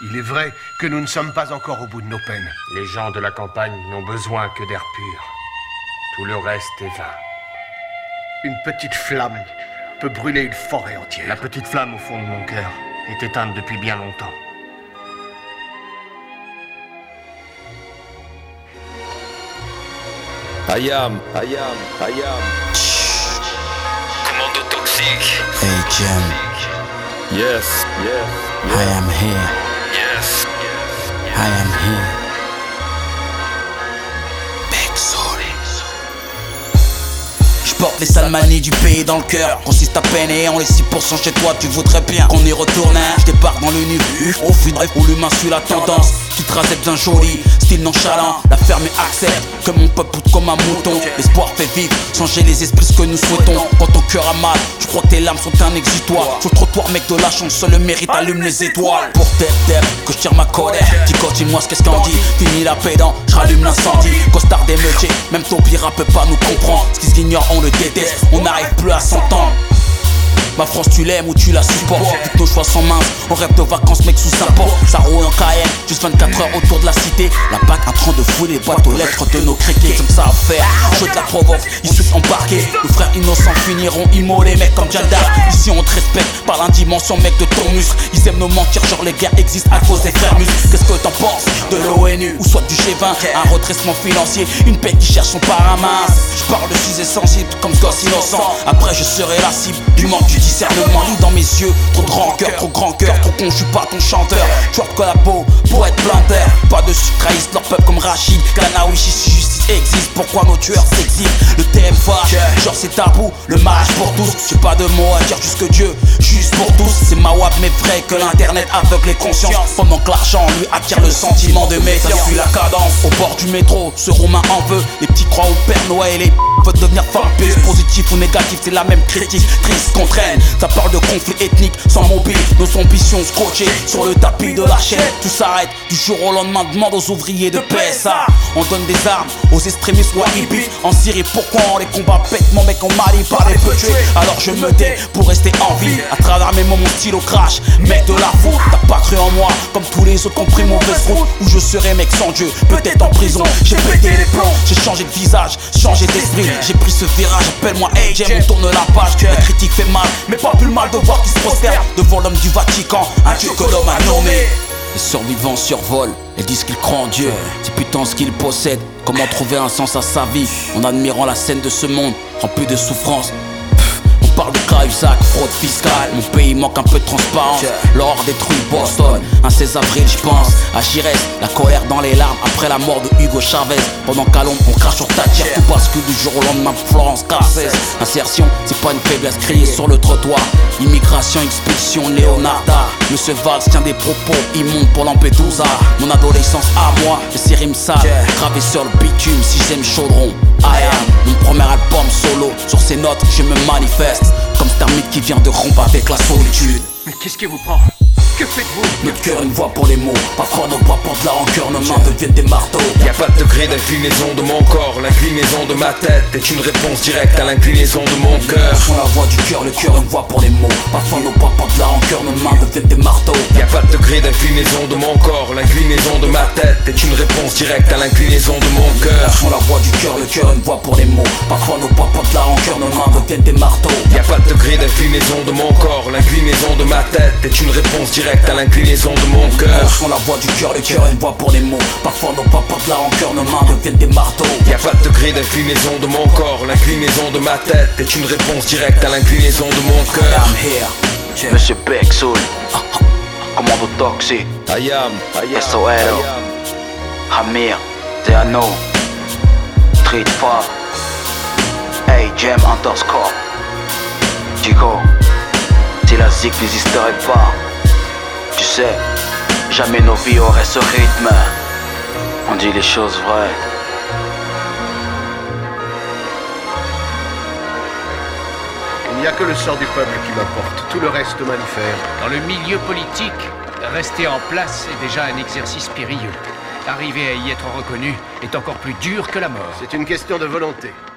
Il est vrai que nous ne sommes pas encore au bout de nos peines. Les gens de la campagne n'ont besoin que d'air pur. Tout le reste est vain. Une petite flamme peut brûler une forêt entière. La petite flamme au fond de mon cœur est éteinte depuis bien longtemps. I am. Commando toxique. Hey Jem, Yes. I am here, Yes. I am here. Big Soul. J'porte les sales manies du pays dans le cœur. Consiste à peine et en les 6% chez toi, tu voudrais bien qu'on y retourne. J'débarque dans le nu, au fil où l'humain suit la tendance. Qui tracait bien joli, style nonchalant. La ferme accepte que mon peuple pousse comme un mouton. L'espoir fait vivre, changer les esprits ce que nous souhaitons. Quand ton cœur a mal, je crois que tes larmes sont un exutoire. Sur le trottoir mec de la chance, seul le mérite allume les étoiles. Pour tête que je tire ma colère. Dis-moi ce qu'est-ce qu'on dit. Fini la pédant, je rallume l'incendie. Costard des meutiers, même Taubira peut pas nous comprendre. Ce qui s'ignore on le déteste, on n'arrive plus à s'entendre. Ma France tu l'aimes ou tu la supportes. Vu que nos choix sont minces, on rêve de vacances mec sous sa porte. Ça roule en Cayenne, juste 24 heures autour de la cité. La BAC en train de fouiller les boîtes aux lettres de nos criquets. Comme ça à faire, je te la provoque, ils se sont embarqués. Nos frères innocents finiront immolés mecs comme Jeanne d'Arc. Ici on te respecte par l'indimension mec de ton muscle. Ils aiment nos mentir genre les guerres existent à cause des frères muscles. Qu'est-ce que t'en penses de l'ONU ou soit du G20? Un retraitement financier, une paix qui cherche son paramince. Je parle de sujets sensibles comme ce gosse innocent. Après je serai la cible du manque du discernement. Lis dans mes yeux, trop de rancœur, trop grand cœur, trop con, je suis pas ton chanteur. Tu que la peau pour être plantaire. Pas de sucre, trahissent leur peuple comme Rachid. Kanaoui, si justice existe, pourquoi nos tueurs s'exilent? Le TMFA, genre c'est tabou, le mariage pour tous. J'ai pas de mots à dire, juste que Dieu, juste pour tous. C'est ma wap mais vrai que l'internet aveugle les consciences. Pendant que l'argent lui attire le sentiment de méfiance. Ça suit la cadence, au bord du métro, ce Romain en veut. Les petits croient au Père Noël et les veulent devenir farpés. Positif ou négatif, c'est la même critique, triste qu'on traîne. Ça parle de conflit ethnique sans mobile. Nos ambitions scotchées sur le tapis de la chaîne. Tout s'arrête du jour au lendemain. Demande aux ouvriers de PSA. On donne des armes aux extrémistes wahhabis. En Syrie, pourquoi on les combat bêtement? Mec, en Mali, par les peu tués. Alors je me tais pour rester en vie. À travers mes mots, mon stylo crash. Mec de la foule, t'as pas cru en moi. Comme tous les autres qui ont pris mauvaise route. Où je serai mec sans Dieu, peut-être en prison. J'ai pété les plombs, j'ai changé de visage, changé d'esprit. J'ai pris ce virage, appelle-moi hey Jem, on tourne la page. La critique fait mal, mais pas plus mal de voir qu'il se prosterne devant l'homme du Vatican, un dieu que l'homme a nommé. Les survivants survolent et disent qu'ils croient en Dieu. C'est putain ce qu'ils possèdent. Comment trouver un sens à sa vie en admirant la scène de ce monde rempli de souffrance? On parle de Cahuzac, fraude fiscale. Mon pays manque un peu de transparence. L'or détruit Boston. Un 16 avril, j'pense à Giresse. La colère dans les larmes après la mort de Hugo Chavez. Pendant qu'à Londres, on crache sur ta tire. Tout bascule du jour au lendemain. Florence Cassez. Insertion, c'est pas une faiblesse criée sur le trottoir. Immigration, expulsion, Leonarda. Monsieur Valls tient des propos immondes pour Lampedusa. Mon adolescence à moi, et ces rimes sales gravées sur le bitume, 6ème chaudron. I am, mon premier album solo. Sur ces notes, je me manifeste comme cet ermite qui vient de rompre avec la solitude. Mais qu'est-ce qui vous prend? Que faites-vous? Notre cœur une voix pour les mots, parfois nos bras portent la rancœur, nos mains deviennent des marteaux. Y'a pas de degré d'inclinaison de mon corps. L'inclinaison de ma tête est une réponse directe à l'inclinaison de mon cœur. Sur la voix du cœur, le cœur une voix pour les mots. Parfois nos bras portent la rancœur, nos mains deviennent des marteaux. Y'a pas de degré d'inclinaison de mon corps. L'inclinaison de ma tête est une réponse directe à l'inclinaison de mon cœur. Sur la voix du cœur, le cœur une voix pour les mots. Parfois nos bras portent la rancœur, nos mains deviennent des marteaux. Y'a pas de degré d'inclinaison de mon corps. L'inclinaison de ma tête est une réponse directe à l'inclinaison de mon cœur. Sur la voix du cœur, le cœur une voix pour les mots. Parfois nos bras portent la rancœur, nos mains deviennent des marteaux. Y'a pas de degré d'inclinaison de mon corps. L'inclinaison de ma tête est une réponse directe à l'inclinaison de mon cœur. I'm here, Monsieur Big Soul, Commando toxique, I am. SOL, Hamir, Zeano, Street Fab, Hey Jem underscore, Chico, si la zik n'existerait pas, tu sais, jamais nos vies auraient ce rythme. On dit les choses vraies. Il n'y a que le sort du peuple qui m'importe. Tout le reste m'indiffère. Dans le milieu politique, rester en place est déjà un exercice périlleux. Arriver à y être reconnu est encore plus dur que la mort. C'est une question de volonté.